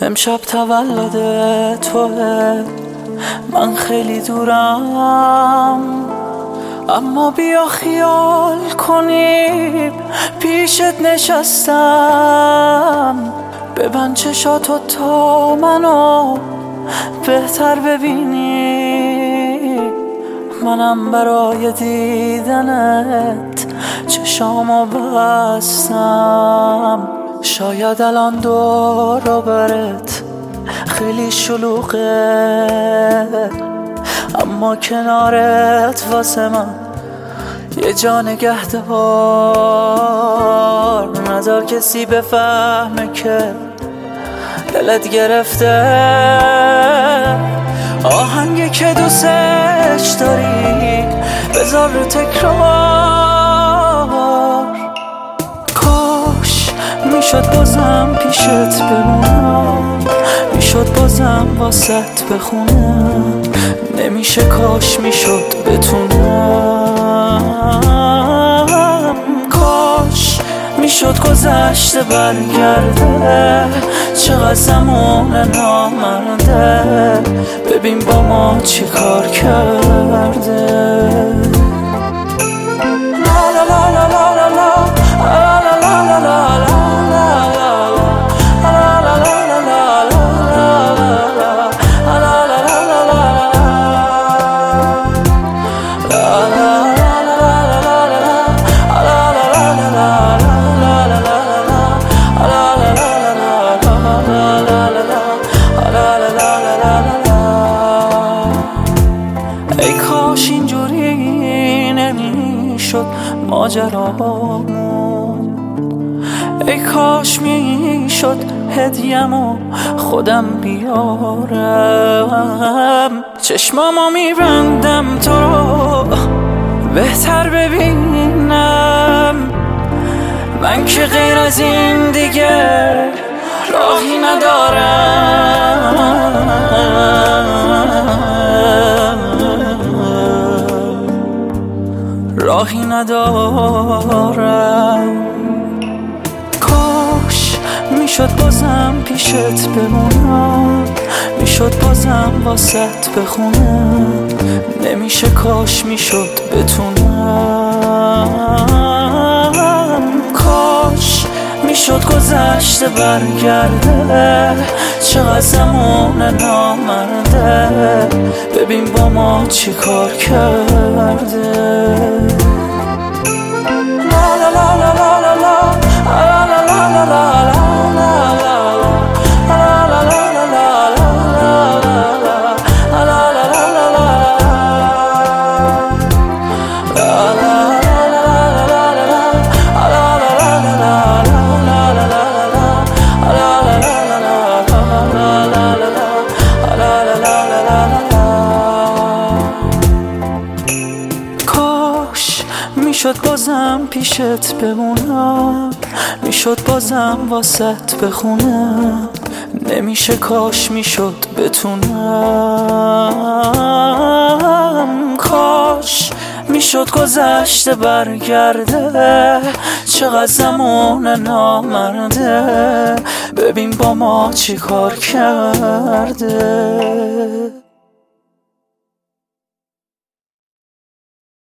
امشب تولد توه، من خیلی دورم، اما بیا خیال کنیم پیشت نشستم. ببند چشاتو تا منو بهتر ببینی، منم برای دیدنت چشامو بستم. شاید الان دور و برت خیلی شلوغه، اما کنارت واسه من یه جا نگهدار. نذار کسی بفهمه که دلت گرفته آهنگی که دوستش داری بذار رو تکرار. کاش میشد بازم پیشت بمونم، میشد بازم واسط بخونم، نمیشه کاش میشد بتونم. کاش میشد گذشته برگرده، چقدر زمان نامرده، ببین با ما چی کار کرده. لا لا لا لا لا لا لا لا لا لا. ای کاش اینجوری نمیشد ماجرامون، ای کاش میشد هدیه‌مو خودم بیارم. چشمامو میبندم تو رو بهتر ببینم، من که غیر از این دیگه راهی ندارم. راهی ندارم. کاش میشد بازم پیشت بمونم، میشد بازم واسط بخونم، نمیشه کاش میشد بتونم. کاش میشد گذشته برگرده، چقدر زمان نامرده، ببین با ما چی کار کرده. لا لا لا لا لا لا لا لا لا لا میشد بازم پیشت بمونم، میشد بازم واسط بخونم، نمیشه کاش میشد بتونم. کاش میشد گذشته برگرده، چقدر زمان نامرده، ببین با ما چی کار کرده.